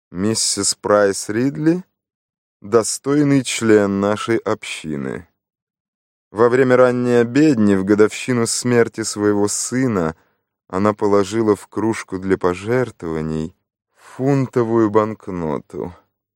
Миссис Прайс Ридли — достойный член нашей общины. Во время ранней обедни в годовщину смерти своего сына она положила в кружку для пожертвований фунтовую банкноту.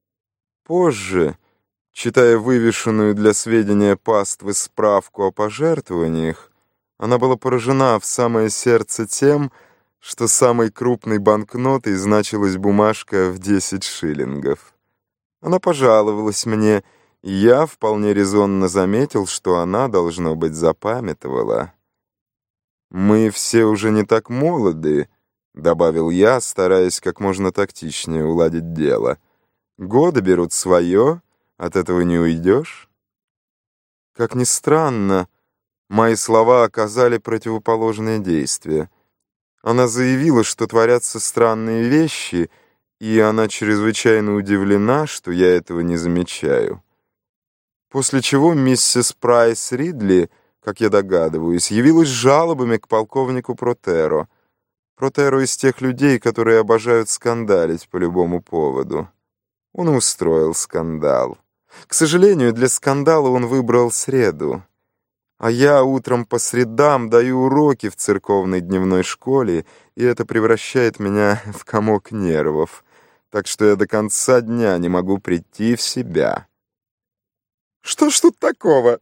Позже, читая вывешенную для сведения паствы справку о пожертвованиях, она была поражена в самое сердце тем, что самой крупной банкнотой значилась бумажка в 10 шиллингов. Она пожаловалась мне, и я вполне резонно заметил, что она, должно быть, запамятовала. «Мы все уже не так молоды», — добавил я, стараясь как можно тактичнее уладить дело. «Годы берут свое, от этого не уйдешь». Как ни странно, мои слова оказали противоположное действие. Она заявила, что творятся странные вещи, и она чрезвычайно удивлена, что я этого не замечаю. После чего миссис Прайс Ридли, как я догадываюсь, явилась с жалобами к полковнику Протеро. Протеро из тех людей, которые обожают скандалить по любому поводу. Он и устроил скандал. К сожалению, для скандала он выбрал среду. А я утром по средам даю уроки в церковной дневной школе, и это превращает меня в комок нервов, так что я до конца дня не могу прийти в себя. «Что ж тут такого?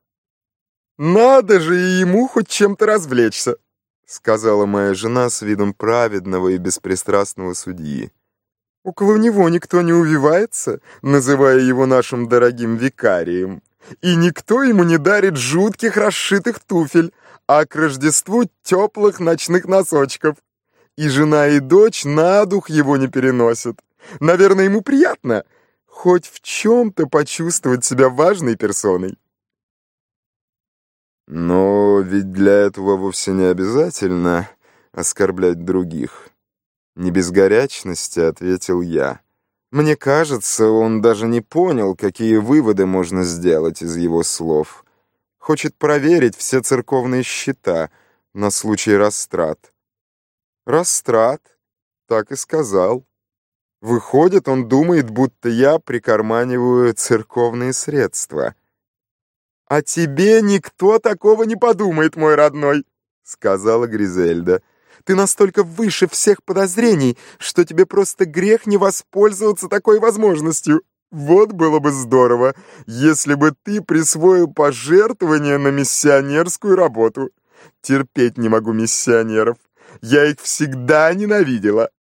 Надо же и ему хоть чем-то развлечься», — сказала моя жена с видом праведного и беспристрастного судьи. «Около него никто не увивается, называя его нашим дорогим викарием. И никто ему не дарит жутких расшитых туфель, а к Рождеству теплых ночных носочков. И жена, и дочь на дух его не переносят. Наверное, ему приятно хоть в чем-то почувствовать себя важной персоной». «Но ведь для этого вовсе не обязательно оскорблять других». «Не без горячности», — ответил я. Мне кажется, он даже не понял, какие выводы можно сделать из его слов. Хочет проверить все церковные счета на случай растрат. Растрат, так и сказал. Выходит, он думает, будто я прикарманиваю церковные средства. «А тебе никто такого не подумает, мой родной», — сказала Гризельда. «Ты настолько выше всех подозрений, что тебе просто грех не воспользоваться такой возможностью. Вот было бы здорово, если бы ты присвоил пожертвование на миссионерскую работу. Терпеть не могу миссионеров. Я их всегда ненавидела».